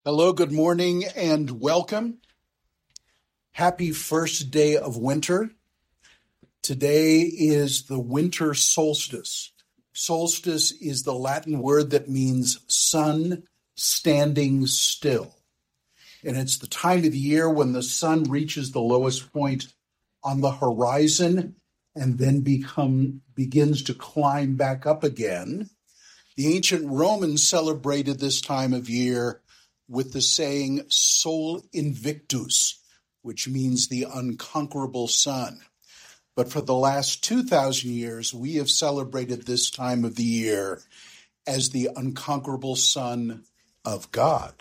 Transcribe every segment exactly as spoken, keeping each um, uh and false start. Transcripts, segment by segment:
Hello, good morning, and welcome. Happy first day of winter. Today is the winter solstice. Solstice is the Latin word that means sun standing still. And it's the time of the year when the sun reaches the lowest point on the horizon and then become begins to climb back up again. The ancient Romans celebrated this time of year with the saying Sol Invictus, which means the unconquerable sun. But for the last two thousand years, we have celebrated this time of the year as the unconquerable Son of God.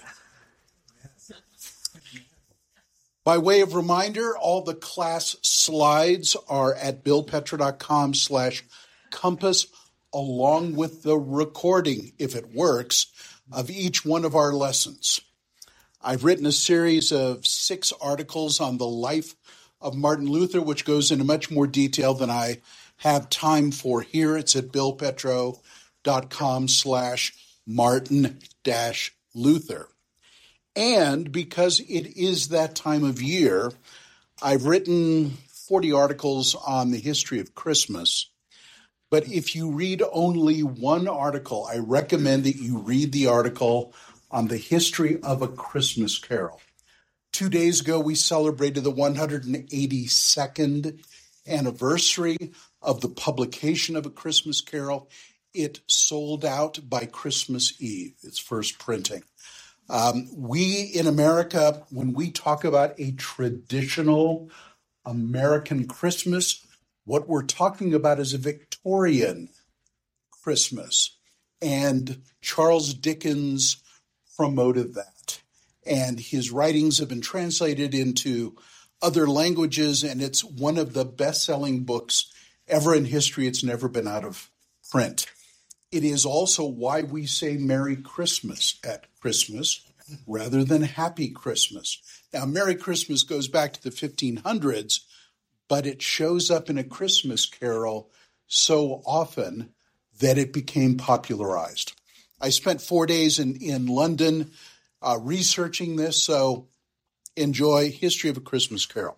By way of reminder, all the class slides are at billpetra.com slash compass, along with the recording, if it works, of each one of our lessons. I've written a series of six articles on the life of Martin Luther, which goes into much more detail than I have time for here. It's at billpetro.com slash Martin dash Luther. And because it is that time of year, I've written forty articles on the history of Christmas. But if you read only one article, I recommend that you read the article on the history of A Christmas Carol. Two days ago, we celebrated the one hundred eighty-second anniversary of the publication of A Christmas Carol. It sold out by Christmas Eve, its first printing. Um, we in America, when we talk about a traditional American Christmas, what we're talking about is a Victorian Christmas. And Charles Dickens promoted that. And his writings have been translated into other languages, and it's one of the best-selling books ever in history. It's never been out of print. It is also why we say Merry Christmas at Christmas rather than Happy Christmas. Now, Merry Christmas goes back to the fifteen hundreds, but it shows up in A Christmas Carol so often that it became popularized. I spent four days in, in London uh, researching this, so enjoy History of A Christmas Carol.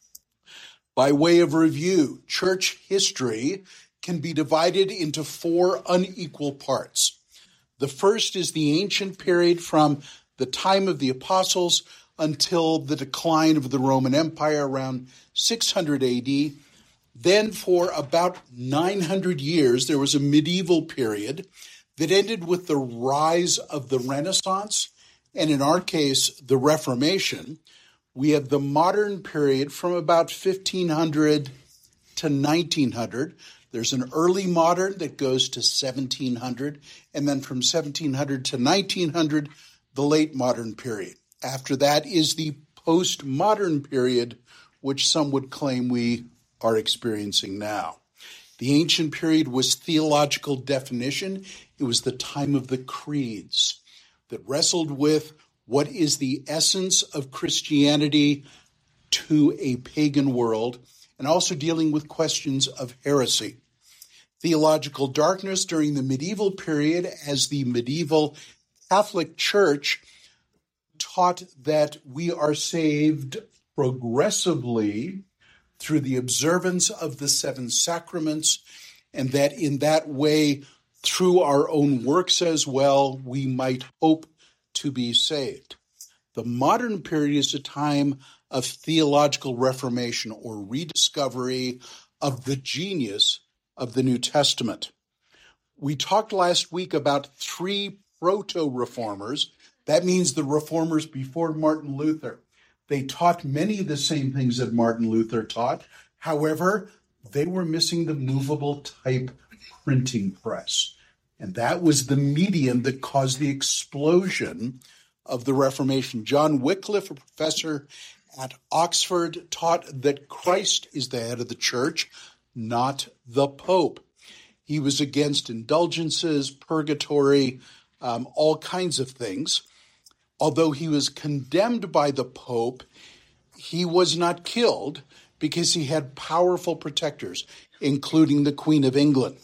By way of review, church history can be divided into four unequal parts. The first is the ancient period from the time of the apostles until the decline of the Roman Empire around six hundred A D. Then for about nine hundred years, there was a medieval period that ended with the rise of the Renaissance, and in our case, the Reformation. We have the modern period from about fifteen hundred to nineteen hundred. There's an early modern that goes to seventeen hundred, and then from seventeen hundred to nineteen hundred, the late modern period. After that is the postmodern period, which some would claim we are experiencing now. The ancient period was theological definition. It was the time of the creeds that wrestled with what is the essence of Christianity to a pagan world, and also dealing with questions of heresy. Theological darkness during the medieval period, as the medieval Catholic Church taught that we are saved progressively through the observance of the seven sacraments, and that in that way, through our own works as well, we might hope to be saved. The modern period is a time of theological reformation or rediscovery of the genius of the New Testament. We talked last week about three proto-reformers. That means the reformers before Martin Luther. They taught many of the same things that Martin Luther taught. However, they were missing the movable type printing press. And that was the medium that caused the explosion of the Reformation. John Wycliffe, a professor at Oxford, taught that Christ is the head of the church, not the Pope. He was against indulgences, purgatory, um, all kinds of things. Although he was condemned by the Pope, he was not killed because he had powerful protectors, including the Queen of England.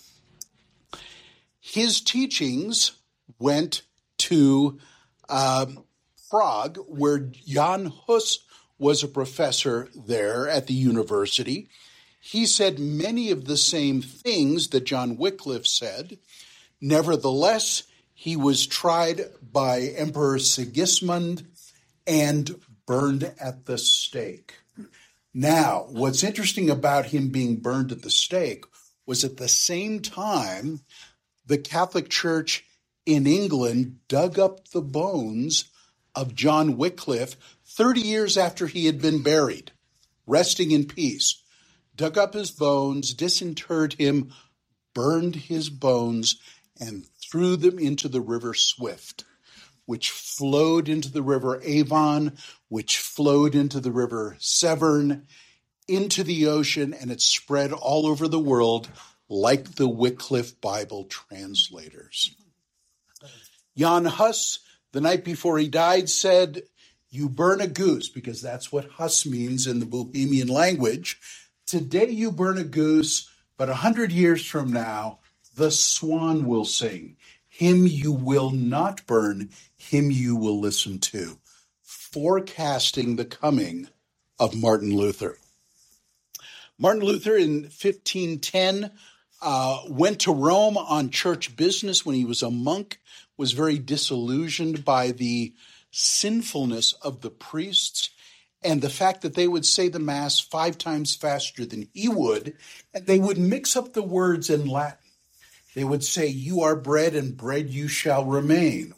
His teachings went to um, Prague, where Jan Hus was a professor there at the university. He said many of the same things that John Wycliffe said. Nevertheless, he was tried by Emperor Sigismund and burned at the stake. Now, what's interesting about him being burned at the stake was at the same time, the Catholic Church in England dug up the bones of John Wycliffe thirty years after he had been buried, resting in peace. Dug up his bones, disinterred him, burned his bones, and threw them into the river Swift, which flowed into the river Avon, which flowed into the river Severn, into the ocean, and it spread all over the world like the Wycliffe Bible translators. Jan Hus, the night before he died, said, "You burn a goose," because that's what Hus means in the Bohemian language. Today you burn a goose, but a hundred years from now, the swan will sing. Him you will not burn, him you will listen to. Forecasting the coming of Martin Luther. Martin Luther in fifteen ten uh, went to Rome on church business when he was a monk, was very disillusioned by the sinfulness of the priests and the fact that they would say the Mass five times faster than he would, and they would mix up the words in Latin. They would say, "You are bread, and bread you shall remain."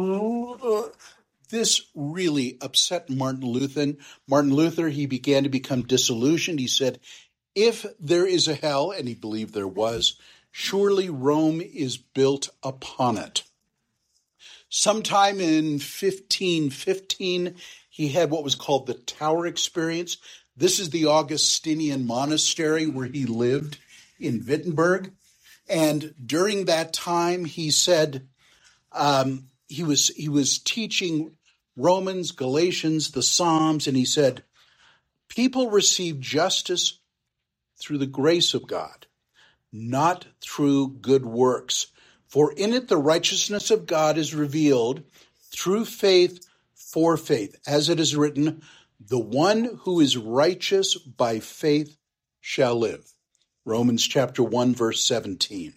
This really upset Martin Luther. Martin Luther, he began to become disillusioned. He said, if there is a hell, and he believed there was, surely Rome is built upon it. Sometime in fifteen fifteen, he had what was called the Tower Experience. This is the Augustinian monastery where he lived in Wittenberg. And during that time, he said um, he was he was teaching Romans, Galatians, the Psalms, and he said, people receive justice through the grace of God, not through good works. For in it the righteousness of God is revealed through faith for faith. As it is written, the one who is righteous by faith shall live. Romans chapter one, verse seventeen.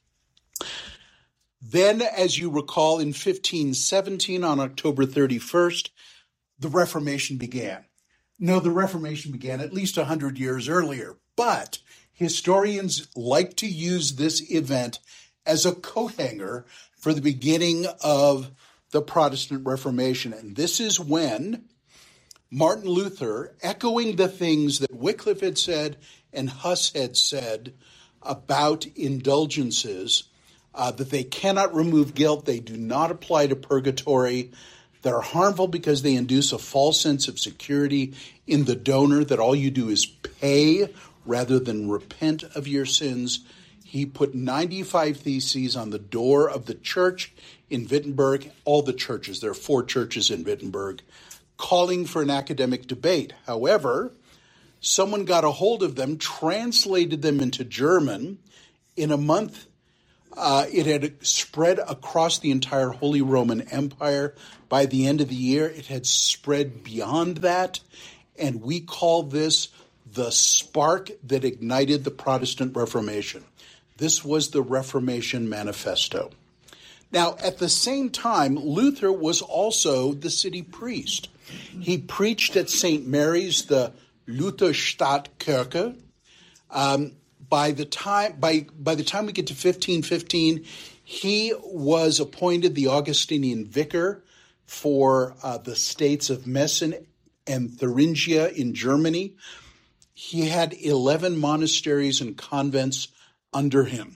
Then, as you recall, in fifteen seventeen, on October thirty-first, the Reformation began. No, the Reformation began at least one hundred years earlier, but historians like to use this event as a coat hanger for the beginning of the Protestant Reformation. And this is when Martin Luther, echoing the things that Wycliffe had said and Huss had said about indulgences, uh, that they cannot remove guilt, they do not apply to purgatory, that are harmful because they induce a false sense of security in the donor, that all you do is pay rather than repent of your sins. He put ninety-five theses on the door of the church in Wittenberg, all the churches, there are four churches in Wittenberg, calling for an academic debate. However, someone got a hold of them, translated them into German. In a month, uh, it had spread across the entire Holy Roman Empire. By the end of the year, it had spread beyond that. And we call this the spark that ignited the Protestant Reformation. This was the Reformation Manifesto. Now, at the same time, Luther was also the city priest. He preached at Saint Mary's, the Lutherstadtkirche. Um, by the time by by the time we get to fifteen fifteen, he was appointed the Augustinian vicar for uh, the states of Meissen and Thuringia in Germany. He had eleven monasteries and convents under him.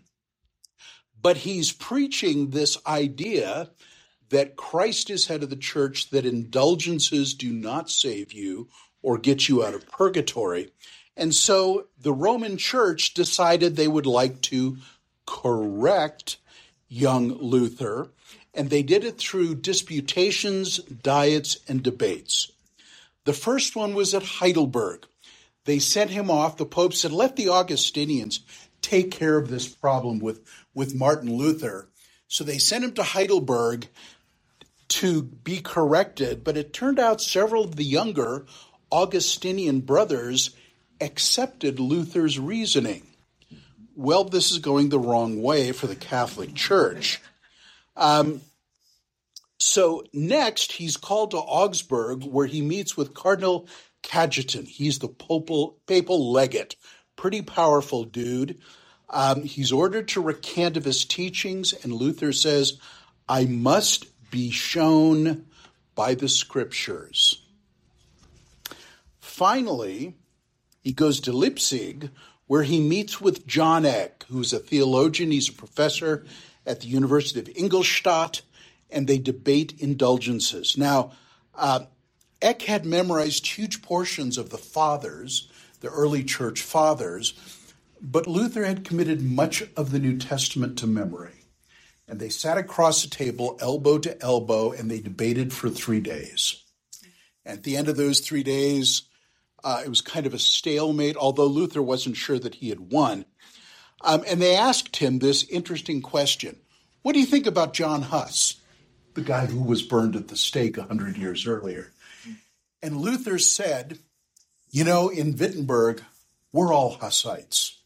But he's preaching this idea that Christ is head of the church, that indulgences do not save you or get you out of purgatory. And so the Roman Church decided they would like to correct young Luther, and they did it through disputations, diets, and debates. The first one was at Heidelberg. They sent him off. The Pope said, let the Augustinians take care of this problem with, with Martin Luther. So they sent him to Heidelberg. to be corrected, but it turned out several of the younger Augustinian brothers accepted Luther's reasoning. Well, this is going the wrong way for the Catholic Church. Um, so next, he's called to Augsburg, where he meets with Cardinal Cajetan. He's the papal, papal legate. Pretty powerful dude. Um, he's ordered to recant of his teachings, and Luther says, I must be shown by the scriptures. Finally, he goes to Leipzig, where he meets with John Eck, who's a theologian. He's a professor at the University of Ingolstadt, and they debate indulgences. Now, uh, Eck had memorized huge portions of the fathers, the early church fathers, but Luther had committed much of the New Testament to memory. And they sat across the table, elbow to elbow, and they debated for three days. And at the end of those three days, uh, it was kind of a stalemate, although Luther wasn't sure that he had won. Um, and they asked him this interesting question. What do you think about John Huss, the guy who was burned at the stake one hundred years earlier? And Luther said, you know, in Wittenberg, we're all Hussites.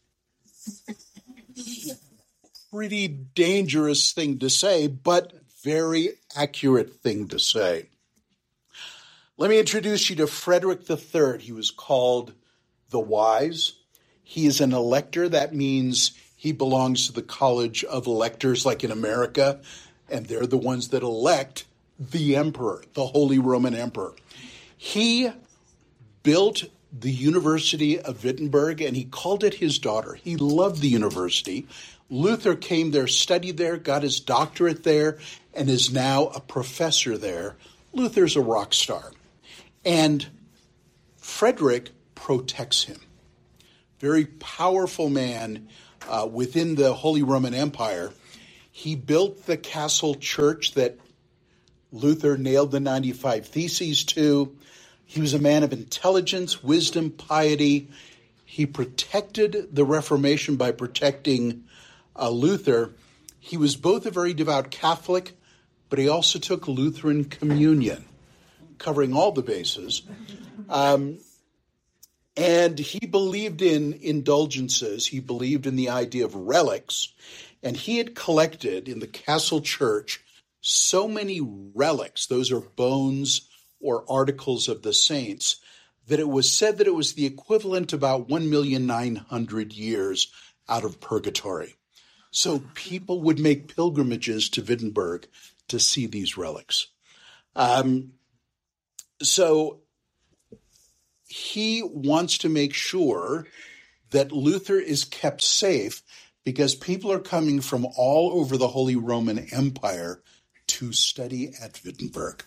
Pretty dangerous thing to say, but very accurate thing to say. Let me introduce you to Frederick the Third. He was called the Wise. He is an elector. That means he belongs to the College of Electors, like in America, and they're the ones that elect the emperor, the Holy Roman Emperor. He built the University of Wittenberg, and he called it his daughter. He loved the university. Luther came there, studied there, got his doctorate there, and is now a professor there. Luther's a rock star. And Frederick protects him. Very powerful man uh, within the Holy Roman Empire. He built the castle church that Luther nailed the ninety-five Theses to. He was a man of intelligence, wisdom, piety. He protected the Reformation by protecting uh, Luther. He was both a very devout Catholic, but he also took Lutheran communion, covering all the bases. Um, and he believed in indulgences. He believed in the idea of relics. And he had collected in the castle church so many relics, those are bones or articles of the saints, that it was said that it was the equivalent about one million nine hundred years out of purgatory. So people would make pilgrimages to Wittenberg to see these relics. Um, so he wants to make sure that Luther is kept safe because people are coming from all over the Holy Roman Empire to study at Wittenberg.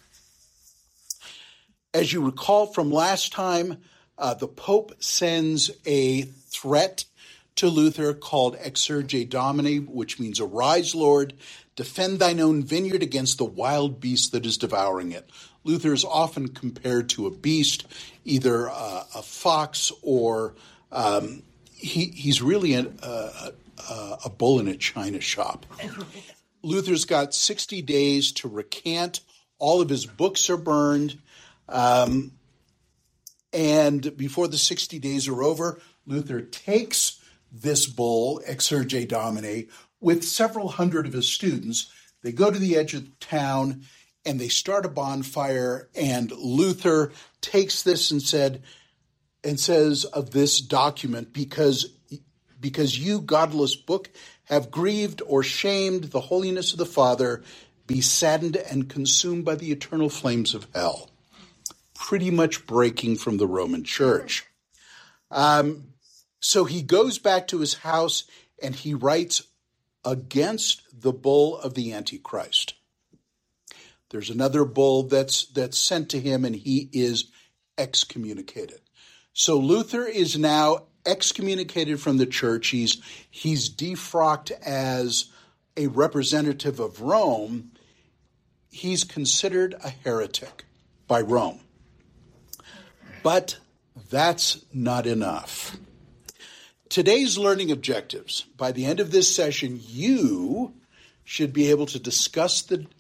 As you recall from last time, uh, the Pope sends a threat to Luther called Exsurge Domini, which means arise, Lord, defend thine own vineyard against the wild beast that is devouring it. Luther is often compared to a beast, either uh, a fox or um, he, he's really a, a, a bull in a china shop. Luther's got sixty days to recant. All of his books are burned. Um, and before the sixty days are over, Luther takes this bull, Exsurge Domini, with several hundred of his students. They go to the edge of town and they start a bonfire, and Luther takes this and said, and says of this document, because, because you, godless book, have grieved or shamed the holiness of the Father, be saddened and consumed by the eternal flames of hell. Pretty much breaking from the Roman Church. Um, so he goes back to his house and he writes against the bull of the Antichrist. There's another bull that's that's sent to him, and he is excommunicated. So Luther is now excommunicated from the church. He's he's defrocked as a representative of Rome. He's considered a heretic by Rome. But that's not enough. Today's learning objectives. By the end of this session, you should be able to discuss the,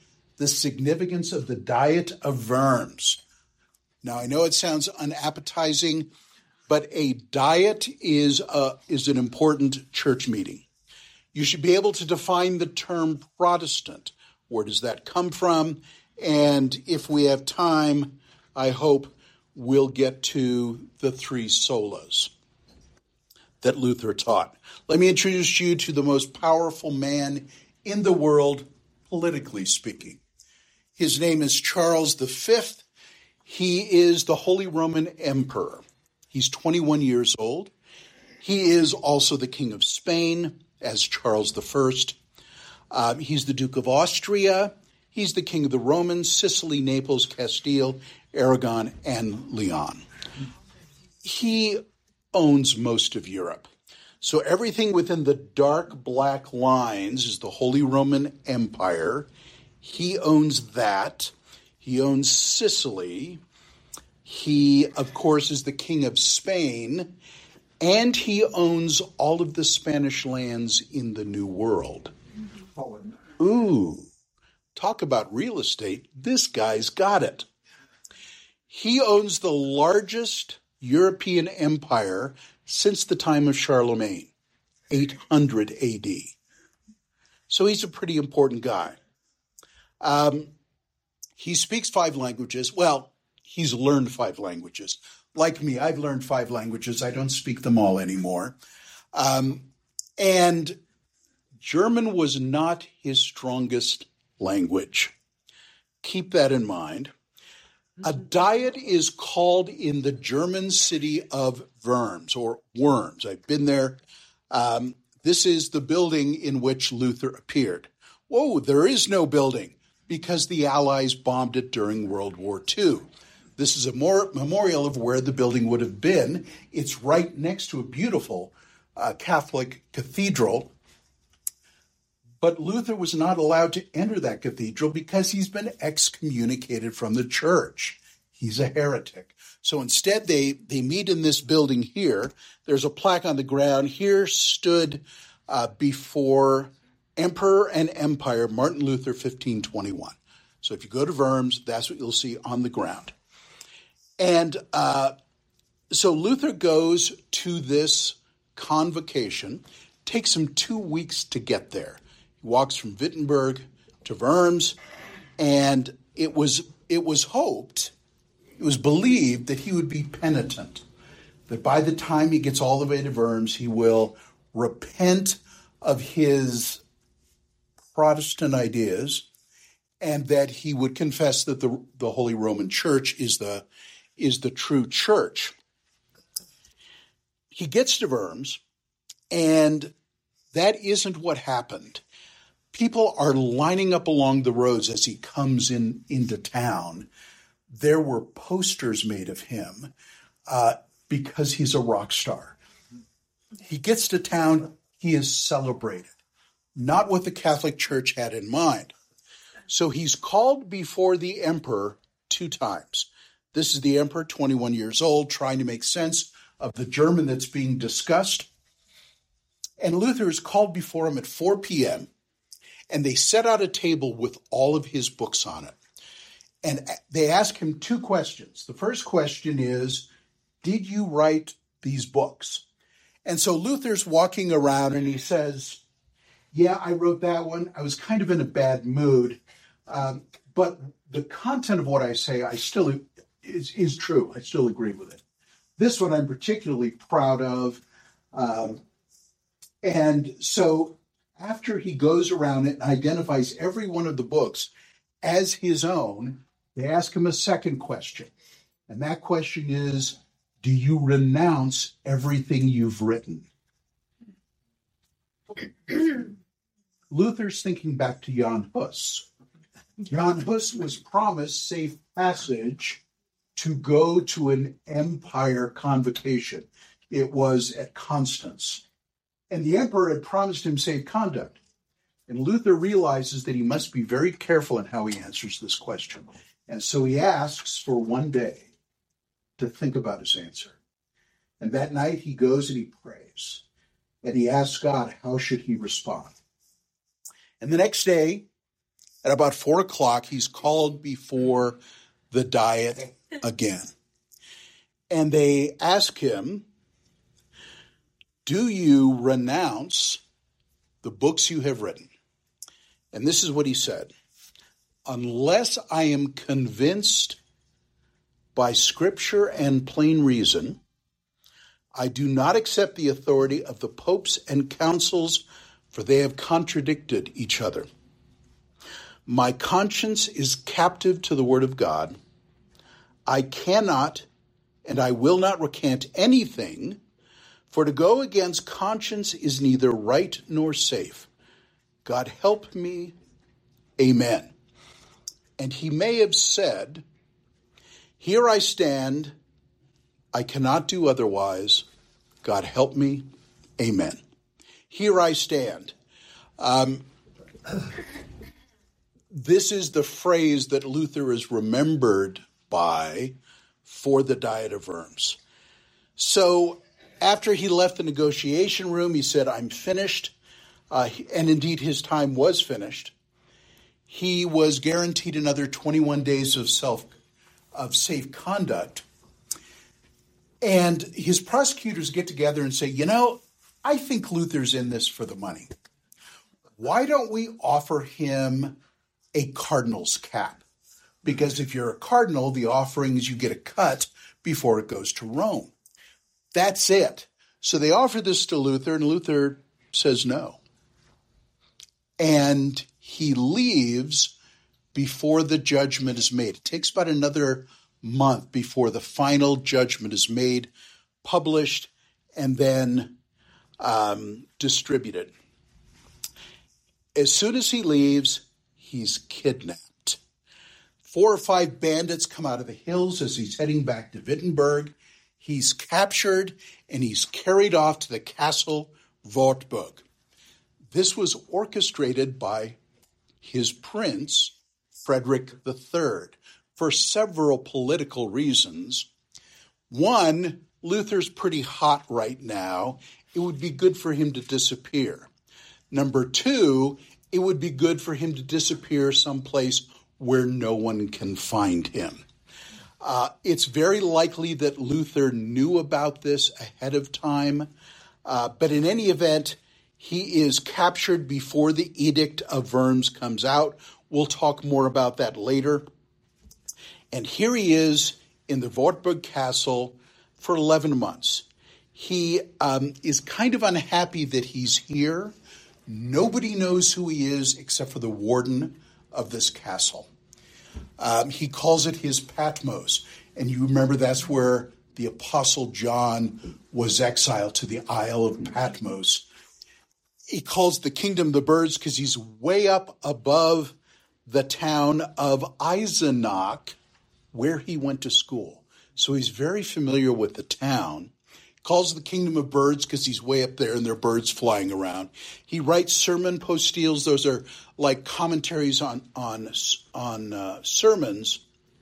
the significance of the Diet of Worms. Now, I know it sounds unappetizing, but a diet is a, is an important church meeting. You should be able to define the term Protestant. Where does that come from? And if we have time, I hope we'll get to the three solas that Luther taught. Let me introduce you to the most powerful man in the world, politically speaking. His name is Charles the Fifth. He is the Holy Roman Emperor. He's twenty-one years old. He is also the King of Spain, as Charles the First. Uh, he's the Duke of Austria. He's the King of the Romans, Sicily, Naples, Castile, Aragon, and Leon. He owns most of Europe. So everything within the dark black lines is the Holy Roman Empire. He owns that. He owns Sicily. He, of course, is the King of Spain. And he owns all of the Spanish lands in the New World. Ooh, talk about real estate. This guy's got it. He owns the largest European empire since the time of Charlemagne, eight hundred A D. So he's a pretty important guy. Um, he speaks five languages. Well, he's learned five languages. Like me, I've learned five languages. I don't speak them all anymore. Um, and German was not his strongest language. Keep that in mind. A diet is called in the German city of Worms, or Worms. I've been there. Um, this is the building in which Luther appeared. Whoa, there is no building because the Allies bombed it during World War Two. This is a more memorial of where the building would have been. It's right next to a beautiful uh, Catholic cathedral. But Luther was not allowed to enter that cathedral because he's been excommunicated from the church. He's a heretic. So instead, they, they meet in this building here. There's a plaque on the ground. Here stood uh, before Emperor and Empire Martin Luther, fifteen twenty-one. So if you go to Worms, that's what you'll see on the ground. And uh, so Luther goes to this convocation. Takes him two weeks to get there. He walks from Wittenberg to Worms, and it was it was hoped, it was believed that he would be penitent, that by the time he gets all the way to Worms, he will repent of his Protestant ideas, and that he would confess that the, the Holy Roman Church is the is the true church. He gets to Worms, and that isn't what happened. People are lining up along the roads as he comes in into town. There were posters made of him uh, because he's a rock star. He gets to town, he is celebrated, not what the Catholic Church had in mind. So he's called before the emperor two times. This is the emperor, twenty-one years old, trying to make sense of the German that's being discussed. And Luther is called before him at four p.m., and they set out a table with all of his books on it. And they ask him two questions. The first question is, did you write these books? And so Luther's walking around and he says, yeah, I wrote that one. I was kind of in a bad mood. Um, but the content of what I say, I still is, is true. I still agree with it. This one I'm particularly proud of. Um, and so after he goes around it and identifies every one of the books as his own, they ask him a second question. And that question is, do you renounce everything you've written? Luther's thinking back to Jan Hus. Jan Hus was promised safe passage to go to an empire convocation. It was at Constance. And the emperor had promised him safe conduct. And Luther realizes that he must be very careful in how he answers this question. And so he asks for one day to think about his answer. And that night he goes and he prays. And he asks God, how should he respond? And the next day, At about four o'clock, he's called before the Diet again. And they ask him, do you renounce the books you have written? And this is what he said. Unless I am convinced by scripture and plain reason, I do not accept the authority of the popes and councils, for they have contradicted each other. My conscience is captive to the word of God. I cannot and I will not recant anything, for to go against conscience is neither right nor safe. God help me. Amen. And he may have said, here I stand. I cannot do otherwise. God help me. Amen. Here I stand. Um, this is the phrase that Luther is remembered by for the Diet of Worms. So after he left the negotiation room, he said, I'm finished. Uh, and indeed, his time was finished. He was guaranteed another twenty-one days of self of safe conduct. And his prosecutors get together and say, you know, I think Luther's in this for the money. Why don't we offer him a cardinal's cap? Because if you're a cardinal, the offering is you get a cut before it goes to Rome. That's it. So they offer this to Luther, and Luther says no. And he leaves before the judgment is made. It takes about another month before the final judgment is made, published, and then um, distributed. As soon as he leaves, he's kidnapped. Four or five bandits come out of the hills as he's heading back to Wittenberg. He's captured and he's carried off to the castle Wartburg. This was orchestrated by his prince, Frederick the Third, for several political reasons. One, Luther's pretty hot right now. It would be good for him to disappear. Number two, it would be good for him to disappear someplace where no one can find him. Uh, it's very likely that Luther knew about this ahead of time, uh, but in any event, he is captured before the Edict of Worms comes out. We'll talk more about that later. And here he is in the Wartburg Castle for eleven months. He um, is kind of unhappy that he's here. Nobody knows who he is except for the warden of this castle. Um, he calls it his Patmos. And you remember that's where the Apostle John was exiled, to the Isle of Patmos. He calls the kingdom the birds because he's way up above the town of Eisenach, where he went to school. So he's very familiar with the town. Calls the kingdom of birds because he's way up there and there are birds flying around. He writes sermon postiles. Those are like commentaries on on on uh, sermons.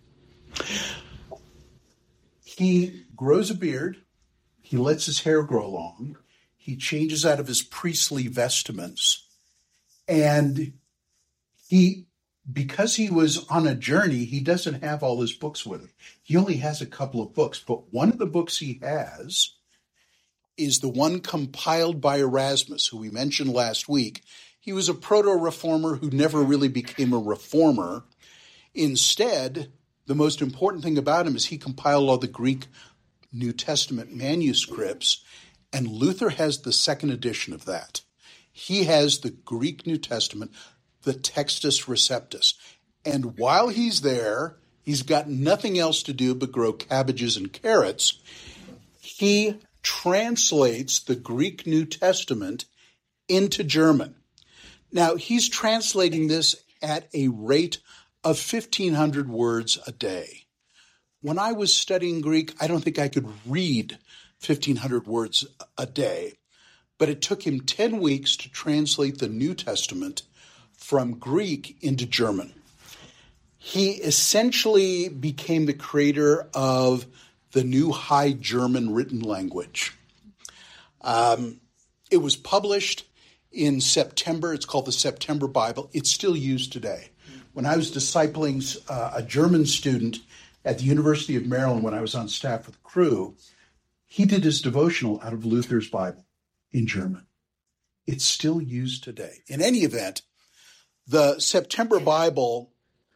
He grows a beard. He lets his hair grow long. He changes out of his priestly vestments. And he, because he was on a journey, he doesn't have all his books with him. He only has a couple of books. But one of the books he has is the one compiled by Erasmus, who we mentioned last week. He was a proto-reformer who never really became a reformer. Instead, the most important thing about him is he compiled all the Greek New Testament manuscripts, and Luther has the second edition of that. He has the Greek New Testament, the Textus Receptus. And while he's there, he's got nothing else to do but grow cabbages and carrots. He translates the Greek New Testament into German. Now, he's translating this at a rate of fifteen hundred words a day. When I was studying Greek, I don't think I could read fifteen hundred words a day, but it took him ten weeks to translate the New Testament from Greek into German. He essentially became the creator of the new High German written language. Um, it was published in September. It's called the September Bible. It's still used today. When I was discipling uh, a German student at the University of Maryland when I was on staff with Cru, he did his devotional out of Luther's Bible in German. It's still used today. In any event, the September Bible,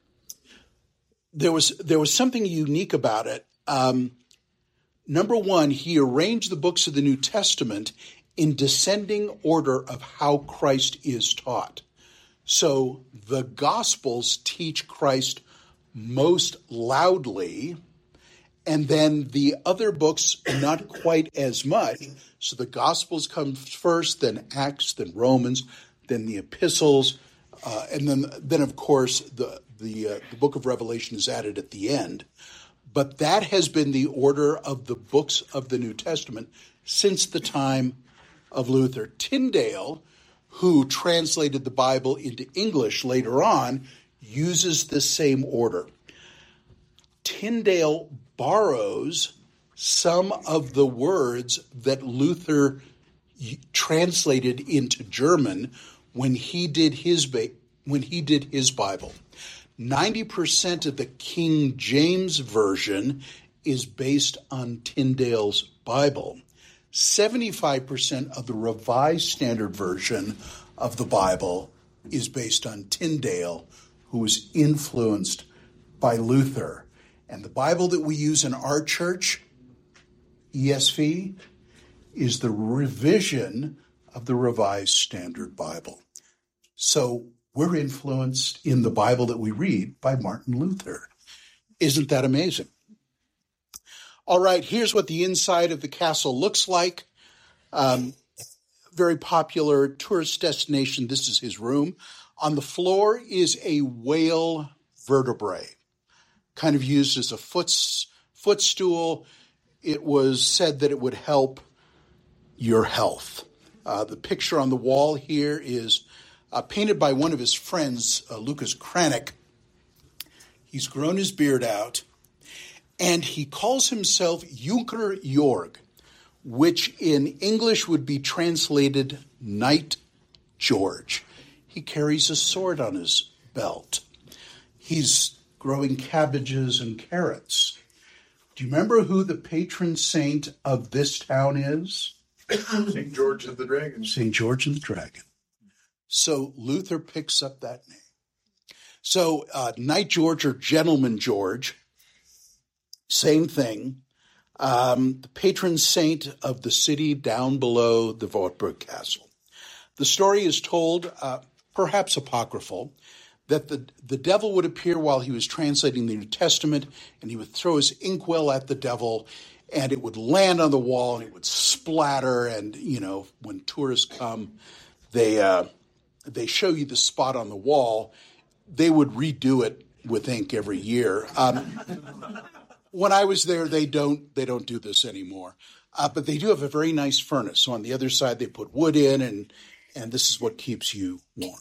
there was there was something unique about it. Um, number one, he arranged the books of the New Testament in descending order of how Christ is taught. So the Gospels teach Christ most loudly, and then the other books not quite as much. So the Gospels come first, then Acts, then Romans, then the epistles, uh, and then, then of course, the the, uh, the book of Revelation is added at the end. But that has been the order of the books of the New Testament since the time of Luther. Tyndale, who translated the Bible into English later on, uses the same order. Tyndale borrows some of the words that Luther translated into German when he did his when he did his Bible. ninety percent of the King James Version is based on Tyndale's Bible. seventy-five percent of the Revised Standard Version of the Bible is based on Tyndale, who was influenced by Luther. And the Bible that we use in our church, E S V, is the revision of the Revised Standard Bible. So we're influenced in the Bible that we read by Martin Luther. Isn't that amazing? All right, here's what the inside of the castle looks like. Um, very popular tourist destination. This is his room. On the floor is a whale vertebrae, kind of used as a foot, footstool. It was said that it would help your health. Uh, the picture on the wall here is uh, painted by one of his friends, uh, Lucas Cranach. He's grown his beard out, and he calls himself Junker Jorg, which in English would be translated Knight George. He carries a sword on his belt. He's growing cabbages and carrots. Do you remember who the patron saint of this town is? Saint George of the Dragon. Saint George of the Dragon. So Luther picks up that name. So uh, Knight George or Gentleman George, same thing. Um, the patron saint of the city down below the Wartburg Castle. The story is told, uh, perhaps apocryphal, that the, the devil would appear while he was translating the New Testament, and he would throw his inkwell at the devil, and it would land on the wall, and it would splatter. And, you know, when tourists come, they uh, they show you the spot on the wall. They would redo it with ink every year. Um, when I was there, they don't they don't do this anymore. Uh, but they do have a very nice furnace. So on the other side, they put wood in, and and this is what keeps you warm.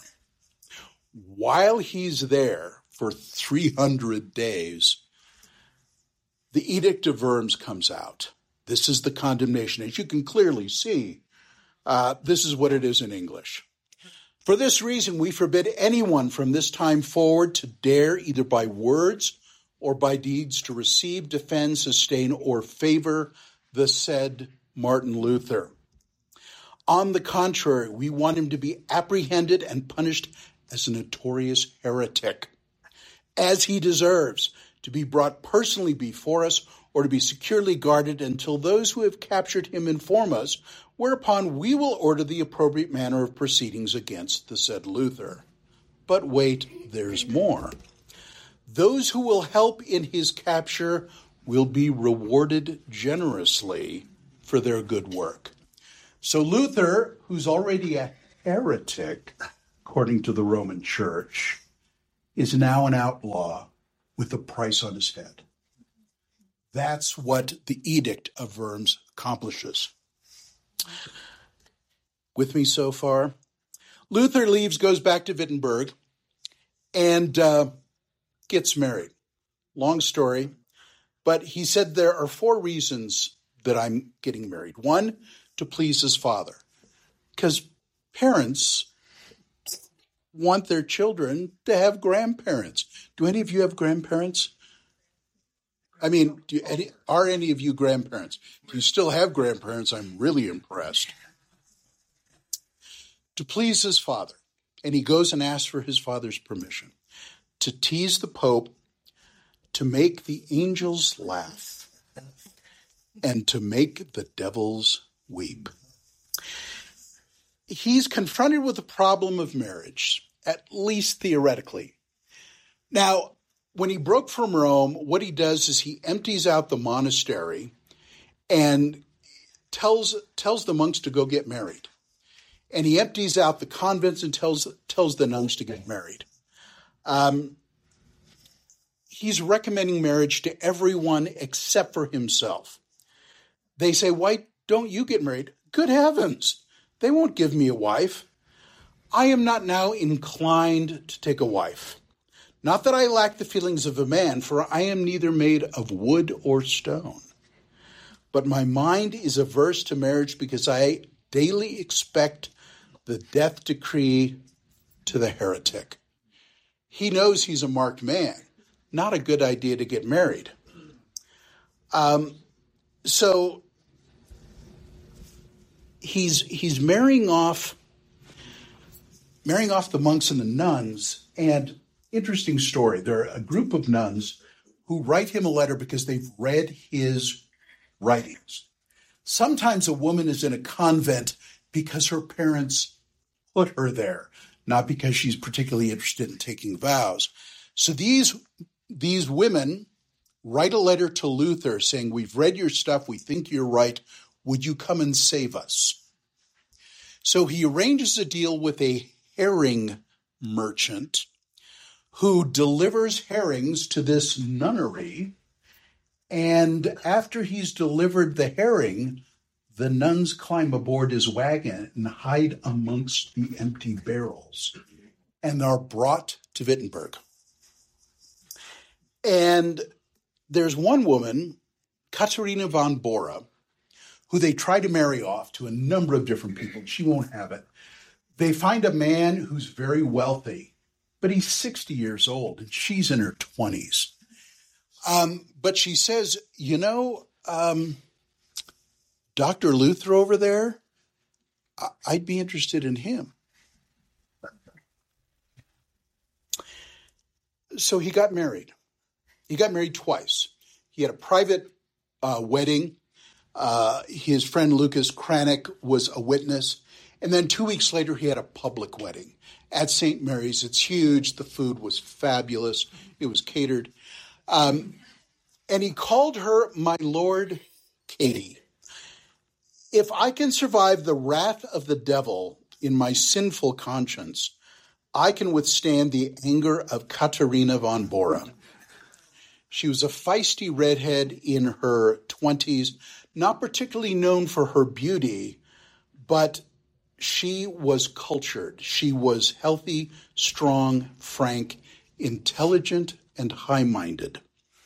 While he's there for three hundred days, the Edict of Worms comes out. This is the condemnation. As you can clearly see, uh, this is what it is in English. For this reason, we forbid anyone from this time forward to dare, either by words or by deeds, to receive, defend, sustain, or favor the said Martin Luther. On the contrary, we want him to be apprehended and punished as a notorious heretic, as he deserves, to be brought personally before us or to be securely guarded until those who have captured him inform us, whereupon we will order the appropriate manner of proceedings against the said Luther. But wait, there's more. Those who will help in his capture will be rewarded generously for their good work. So Luther, who's already a heretic, according to the Roman Church, is now an outlaw with a price on his head. That's what the Edict of Worms accomplishes. With me so far? Luther leaves, goes back to Wittenberg, and uh, gets married. Long story, but he said there are four reasons that I'm getting married. One, to please his father, because parents want their children to have grandparents. Do any of you have grandparents? I mean, do you, any, are any of you grandparents? If you still have grandparents, I'm really impressed. To please his father, and he goes and asks for his father's permission to tease the Pope, to make the angels laugh, and to make the devils weep. He's confronted with the problem of marriage, at least theoretically. Now, when he broke from Rome, what he does is he empties out the monastery and tells tells the monks to go get married. And he empties out the convents and tells tells the nuns to get married. Um, he's recommending marriage to everyone except for himself. They say, "Why don't you get married?" Good heavens! They won't give me a wife. I am not now inclined to take a wife. Not that I lack the feelings of a man, for I am neither made of wood or stone. But my mind is averse to marriage because I daily expect the death decree to the heretic. He knows he's a marked man. Not a good idea to get married. Um, so... He's he's marrying off marrying off the monks and the nuns. And interesting story. There are a group of nuns who write him a letter because they've read his writings. Sometimes a woman is in a convent because her parents put her there, not because she's particularly interested in taking vows. So these these women write a letter to Luther saying, "We've read your stuff. We think you're right. Would you come and save us?" So he arranges a deal with a herring merchant who delivers herrings to this nunnery. And after he's delivered the herring, the nuns climb aboard his wagon and hide amongst the empty barrels and are brought to Wittenberg. And there's one woman, Katharina von Bora, who they try to marry off to a number of different people. She won't have it. They find a man who's very wealthy, but he's sixty years old, and she's in her twenties. Um, but she says, you know, um, Doctor Luther over there, I- I'd be interested in him. So he got married. He got married twice. He had a private uh, wedding. Uh, his friend Lucas Cranach was a witness. And then two weeks later, he had a public wedding at Saint Mary's. It's huge. The food was fabulous. It was catered. Um, and he called her my Lord Katie. If I can survive the wrath of the devil in my sinful conscience, I can withstand the anger of Katharina von Bora. She was a feisty redhead in her twenties, not particularly known for her beauty, but she was cultured. She was healthy, strong, frank, intelligent, and high-minded.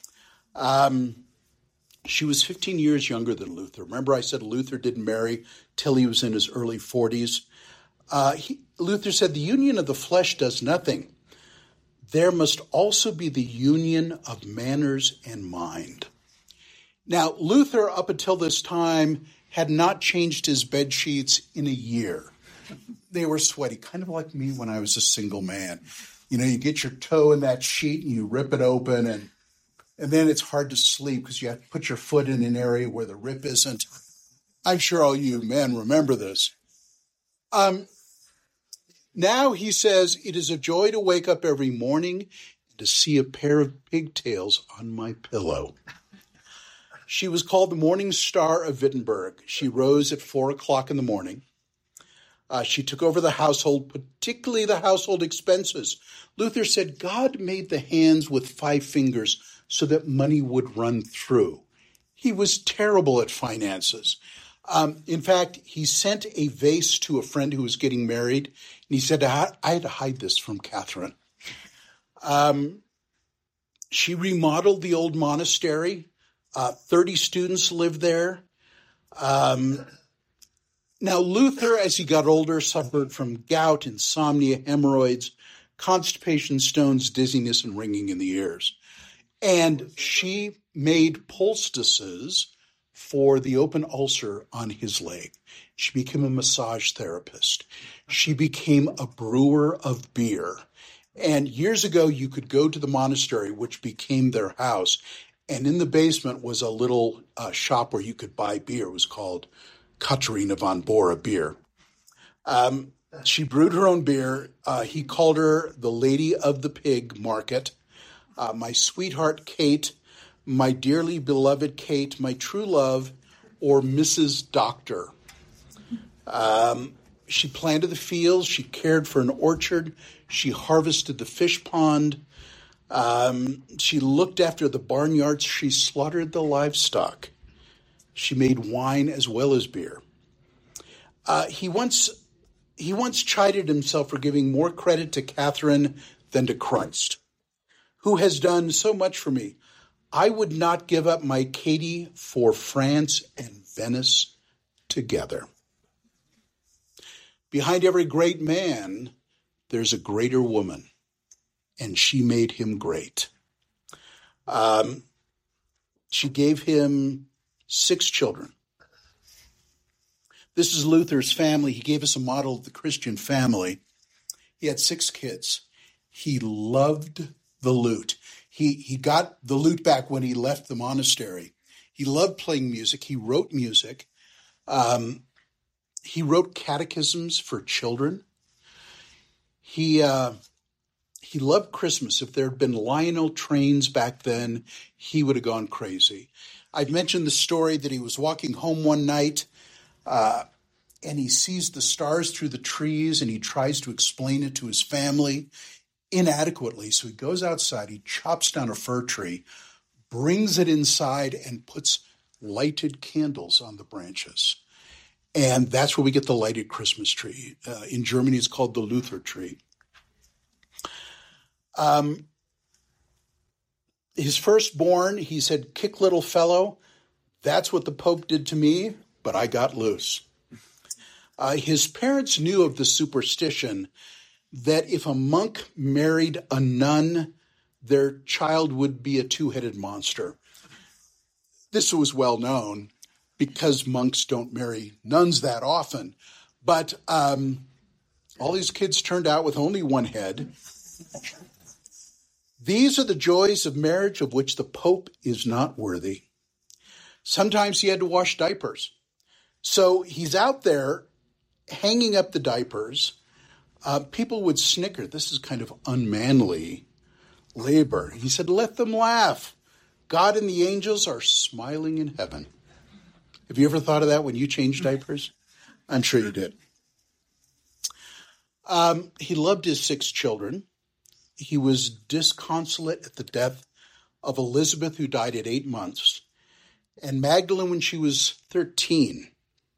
Um, she was fifteen years younger than Luther. Remember I said Luther didn't marry till he was in his early forties? Uh, he, Luther said the union of the flesh does nothing. There must also be the union of manners and mind. Now, Luther, up until this time, had not changed his bed sheets in a year. They were sweaty, kind of like me when I was a single man. You know, you get your toe in that sheet and you rip it open, and and then it's hard to sleep because you have to put your foot in an area where the rip isn't. I'm sure all you men remember this. Um, now he says, it is a joy to wake up every morning and to see a pair of pigtails on my pillow. She was called the Morning Star of Wittenberg. She rose at four o'clock in the morning. Uh, she took over the household, particularly the household expenses. Luther said God made the hands with five fingers so that money would run through. He was terrible at finances. Um, in fact, he sent a vase to a friend who was getting married, and he said, I, I had to hide this from Catherine. Um, she remodeled the old monastery. Uh, thirty students lived there. Um, now, Luther, as he got older, suffered from gout, insomnia, hemorrhoids. constipation, stones, dizziness, and ringing in the ears. And she made poultices for the open ulcer on his leg. She became a massage therapist. She became a brewer of beer. And years ago, you could go to the monastery, which became their house, and in the basement was a little uh, shop where you could buy beer. It was called Katerina von Bora beer. Um, she brewed her own beer. Uh, he called her the Lady of the Pig Market. Uh, my sweetheart Kate, my dearly beloved Kate, my true love, or Missus Doctor. Um, she planted the fields. She cared for an orchard. She harvested the fish pond. Um, she looked after the barnyards. She slaughtered the livestock. She made wine as well as beer. Uh, he once he once chided himself for giving more credit to Catherine than to Christ, who has done so much for me. I would not give up my Katie for France and Venice together. Behind every great man, there's a greater woman, and she made him great. Um, she gave him six children. This is Luther's family. He gave us a model of the Christian family. He had six kids. He loved the lute. He, he got the lute back when he left the monastery. He loved playing music. He wrote music. Um, he wrote catechisms for children. He uh, he loved Christmas. If there had been Lionel trains back then, he would have gone crazy. I've mentioned the story that he was walking home one night uh, and he sees the stars through the trees and he tries to explain it to his family inadequately. So he goes outside, he chops down a fir tree, brings it inside and puts lighted candles on the branches. And that's where we get the lighted Christmas tree. Uh, in Germany, it's called the Luther tree. Um, his firstborn, he said, "Kick, little fellow, that's what the Pope did to me, but I got loose." Uh, his parents knew of the superstition that if a monk married a nun, their child would be a two-headed monster. This was well known because monks don't marry nuns that often. But um, all these kids turned out with only one head. These are the joys of marriage of which the Pope is not worthy. Sometimes he had to wash diapers. So he's out there hanging up the diapers. Uh, people would snicker. This is kind of unmanly labor. He said, "Let them laugh. God and the angels are smiling in heaven." Have you ever thought of that when you changed diapers? I'm sure you did. Um, he loved his six children. He was disconsolate at the death of Elizabeth, who died at eight months, and Magdalene when she was thirteen.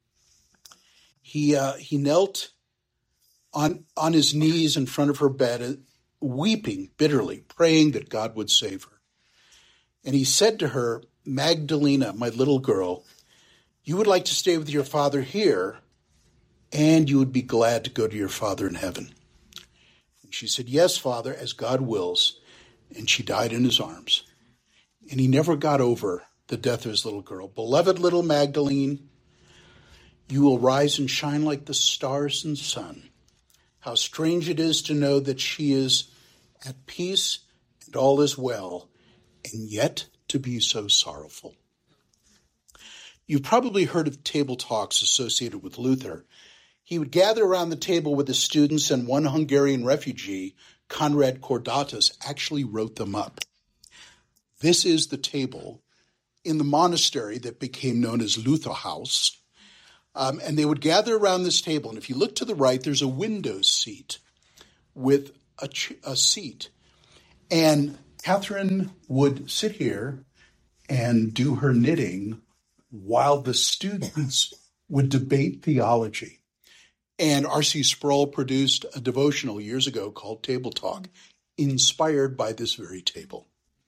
He uh, he knelt on on his knees in front of her bed, weeping bitterly, praying that God would save her. And he said to her, "Magdalena, my little girl, you would like to stay with your father here, and you would be glad to go to your father in heaven." And she said, "Yes, Father, as God wills." And she died in his arms. And he never got over the death of his little girl. "Beloved little Magdalene, you will rise and shine like the stars and sun. How strange it is to know that she is at peace and all is well, and yet to be so sorrowful." You've probably heard of table talks associated with Luther. He would gather around the table with his students, and one Hungarian refugee, Konrad Kordatas, actually wrote them up. This is the table in the monastery that became known as Luther House. Um, and they would gather around this table. And if you look to the right, there's a window seat with a, ch- a seat. And Catherine would sit here and do her knitting while the students would debate theology. And R C Sproul produced a devotional years ago called Table Talk, inspired by this very table.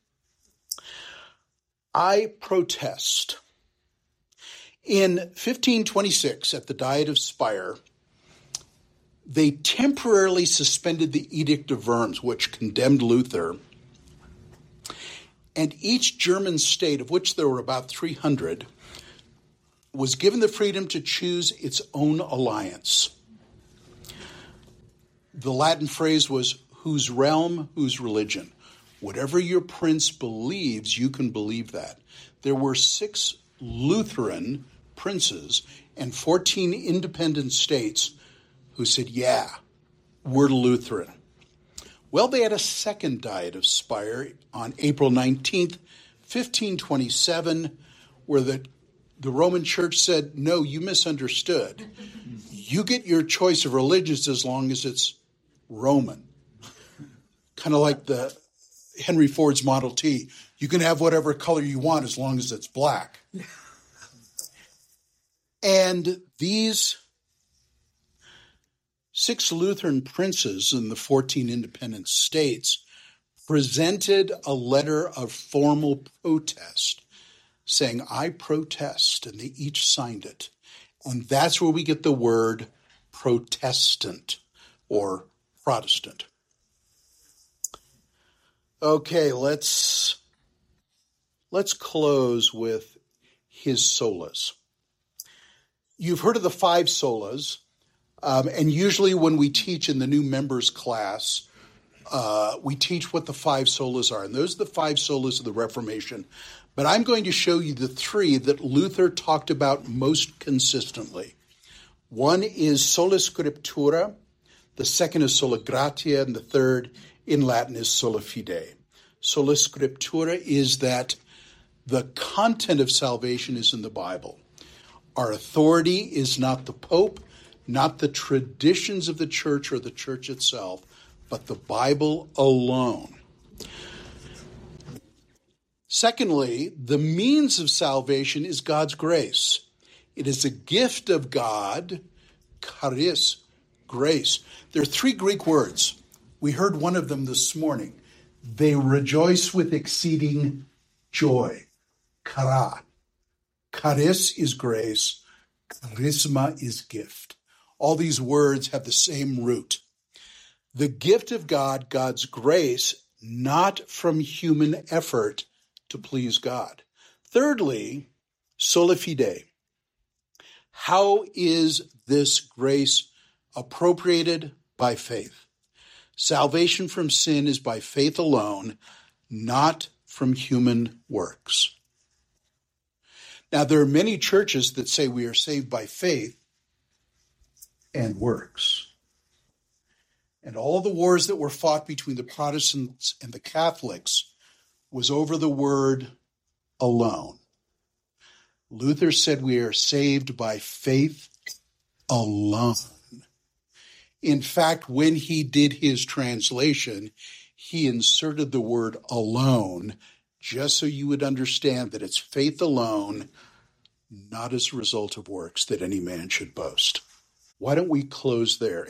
I protest. In fifteen twenty-six, at the Diet of Speyer, They temporarily suspended the Edict of Worms, which condemned Luther. And each German state, of which there were about three hundred, was given the freedom to choose its own alliance. The Latin phrase was, whose realm, whose religion. Whatever your prince believes, you can believe that. There were six Lutheran princes and fourteen independent states who said, yeah, we're Lutheran. Well, they had a second Diet of Speyer on April nineteenth, fifteen twenty-seven, where the, the Roman Church said, no, you misunderstood. You get your choice of religions as long as it's Roman. Kind of like the Henry Ford's Model T. You can have whatever color you want as long as it's black. And these six Lutheran princes in the fourteen independent states presented a letter of formal protest saying, I protest, and they each signed it. And that's where we get the word Protestant or Protestant. Okay, let's let's close with his solas. You've heard of the five solas, um, and usually when we teach in the new members class, uh, we teach what the five solas are, and those are the five solas of the Reformation. But I'm going to show you the three that Luther talked about most consistently. One is sola scriptura, the second is sola gratia, and the third in Latin is sola fide. Sola scriptura is that the content of salvation is in the Bible. Our authority is not the Pope, not the traditions of the church or the church itself, but the Bible alone. Secondly, the means of salvation is God's grace. It is a gift of God, charis, grace. There are three Greek words. We heard one of them this morning. They rejoice with exceeding joy. Chara. Charis is grace. Charisma is gift. All these words have the same root. The gift of God, God's grace, not from human effort to please God. Thirdly, sola fide. How is this grace appropriated? By faith. Salvation from sin is by faith alone, not from human works. Now, there are many churches that say we are saved by faith and works. And all the wars that were fought between the Protestants and the Catholics was over the word alone. Luther said we are saved by faith alone. In fact, when he did his translation, he inserted the word alone, just so you would understand that it's faith alone, not as a result of works, that any man should boast. Why don't we close there?